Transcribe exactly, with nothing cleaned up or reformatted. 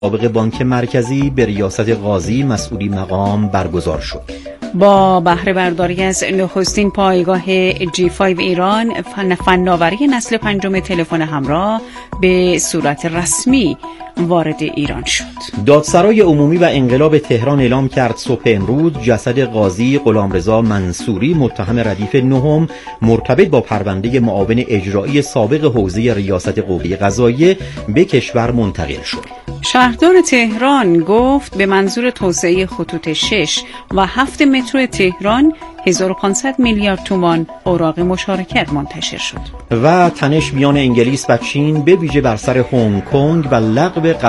سابق بانک مرکزی به ریاست قاضی مسئولی مقام برگزار شد. با بهره برداری از نخستین پایگاه جی پنج ایران، فن فناوری نسل پنجم تلفن همراه به صورت رسمی وارد ایران شد. دادسرای عمومی و انقلاب تهران اعلام کرد صبح امروز جسد قاضی غلامرضا منصوری متهم ردیف نهم مرتبط با پرونده معاون اجرایی سابق حوزه ریاست قوه قضاییه به کشور منتقل شد. شهردار تهران گفت به منظور توسعه خطوط شش و هفت مترو تهران هزار و پانصد میلیارد تومان اوراق مشارکت منتشر شد. و تنش میان انگلیس و چین به ویژه بر سر هنگ کنگ و لغو